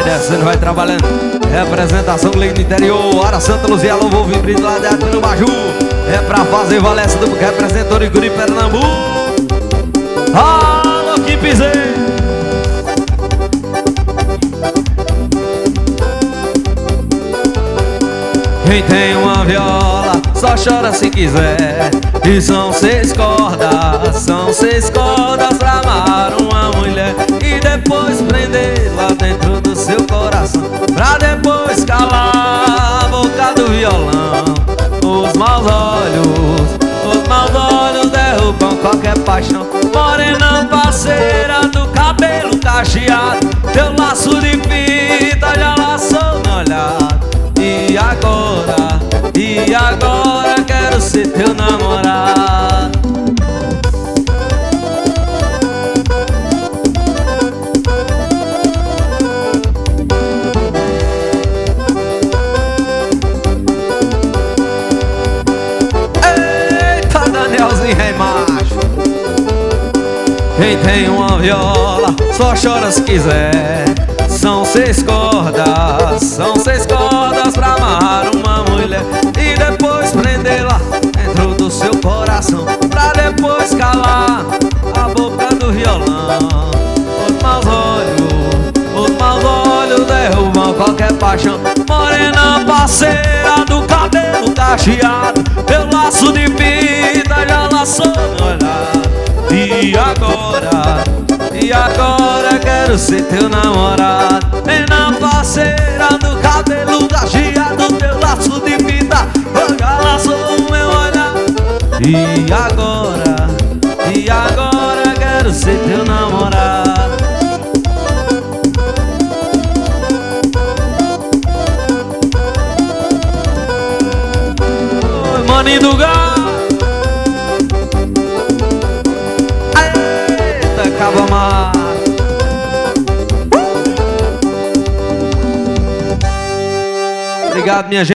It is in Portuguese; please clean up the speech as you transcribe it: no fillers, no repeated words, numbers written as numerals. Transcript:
vai descendo, vai trabalhando. Representação Lei do Interior, Ara Santa Luzia, louvor vibrito lá dentro do Baju. É pra fazer valência do representante de Guri, Pernambuco. Alô, que pisei. Quem tem uma viola só chora se quiser. E são 6 cordas, são 6 cordas pra amar uma mulher e depois prender lá dentro do seu coração, pra depois calar a boca do violão. Os maus olhos derrubam qualquer paixão. Morena parceira do cabelo cacheado, teu laço de fita já laçou no olhar. E agora quero ser teu namorado. Eita, Danielzinho é macho. Quem tem uma viola só chora se quiser. São 6 cordas, são 6 cordas pra amarrar uma mulher e depois prendê-la dentro do seu coração, pra depois calar a boca do violão. Os maus olhos derrubam qualquer paixão. Morena parceira do cabelo cacheado, teu laço de fita já laçou no olhar. E agora quero ser teu namorado. Morena parceira do cabelo cacheado, teu laço de fita já laçou o meu olhar. E agora quero ser teu namorado. Oi, maninho do gato. Eita, acaba mais. Obrigado, minha gente.